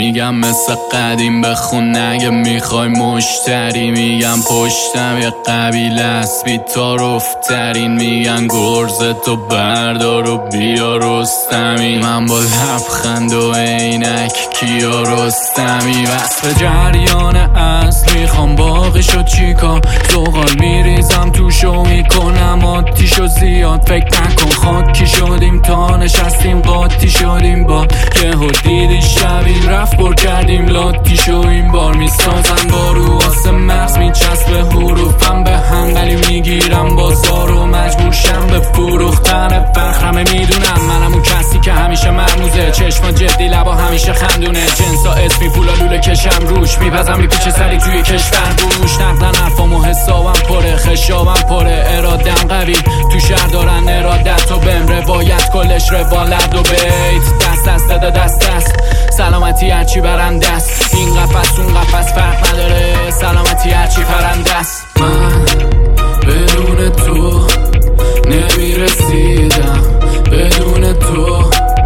میگم مثل قدیم بخون اگه میخوای مشتری. میگم پشتم یه قبیله است بی‌تاروف‌ترین. میگن گرزتو بردار و بیا رستمی. من با لبخند و عینک کیا رستمی. وصف جریان اصل میخوام باقیشو چیکار. زغال میریزم توشو میکنم آتیشو زیاد. فکر نکن خاکی شدیم تا نشستیم قاطی شدیم با یهو دیدی شبی رفت بر کردیم لاکیشو. این بار میسازن بارو واسه مغز میچسبه حروفم به هم ولی میگیرم بازار و مجبور شم به فروختن فخرمه. میدونم منم اون کسی که همیشه مرموزه. چشما جدی لبا همیشه خندونه. جنسا اسمی پولا لوله کشم روش میپزم میپیچه سری توی کشور بوش. نقدن حرفام و حسابم پره خشابم پره. ارادم قوی تو شهر دارن ارادت و بهم روایت کلش روالد و بیت. دست دست داده دست دست سلامتی هرچی برنده است. این قفس اون قفس فرق نداره سلامتی هرچی پرنده است. من بدون تو نمیرسیدم. بدون تو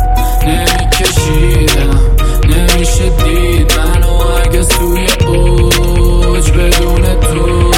نمیکشیدم. نمیشه دید منو اگه سوی اوج. بدون تو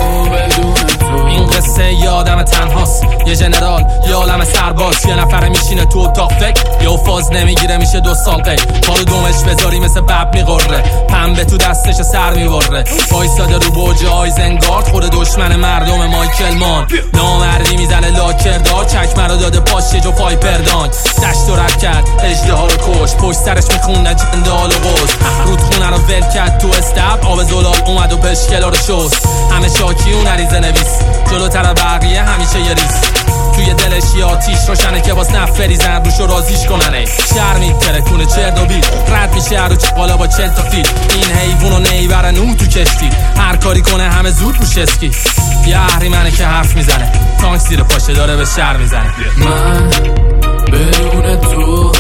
این قصه یه آدم تنهاست، یه جنرال، یه عالم سرباز. یه نفره میشینه تو اتاق فکر یه فاز نمیگیره میشه 2 سال قی. پارو دومش بذاری مثل بب میغره. پنبه تو دستش سر میبره. وایساده رو برج آیزنگارد خود دشمن مردم مایکل مان. نامردی میزنه لاکردار چکمه رو داده پاش یه جو فایپردان. دشت و رد کرد اژدها رو کش. پشت سرش میخونه جندال و قوز. رودخونه رو ول کرد تو استب. آب زلال اومد و پشکلا رو شست. همه شاکی اون عریضه نویس جلوتر بقیه همیشه یه ریس. توی دلش یه آتیش روشنه که باز نفت بریزن روش و رازیش کننه. شهر میترکونه چرنوبیل رد میشه هر رو بالا با 40 تا فیل. این حیوانو نیبرن اون تو کشتی. هر کاری کنه همه زود روش اسکی. یه اهریمنه که حرف میزنه تانک زیر پاشه داره به شهر میزنه. من بدون تو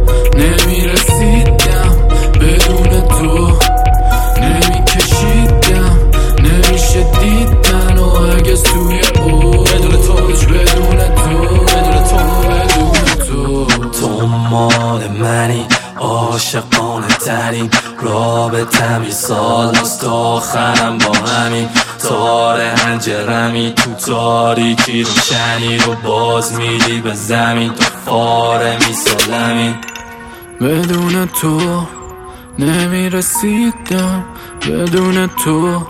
نمیرسیدم. بدون تو نمیکشیدم. نمیشه دید منو اگه سوی اوج. بدون تو تو مال منی عاشقانه ترین رابطمی سال است آخرم با همین تار هنجرمی. تو تاریکی روشنی رو باز میدی به زمین. تو فاره میسالمین. بدون تو نمیرسیدم. بدون تو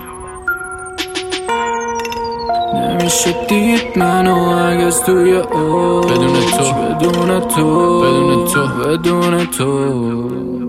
نمیشه دید منو اگه از توی اوج. بدون تو بدون تو بدون تو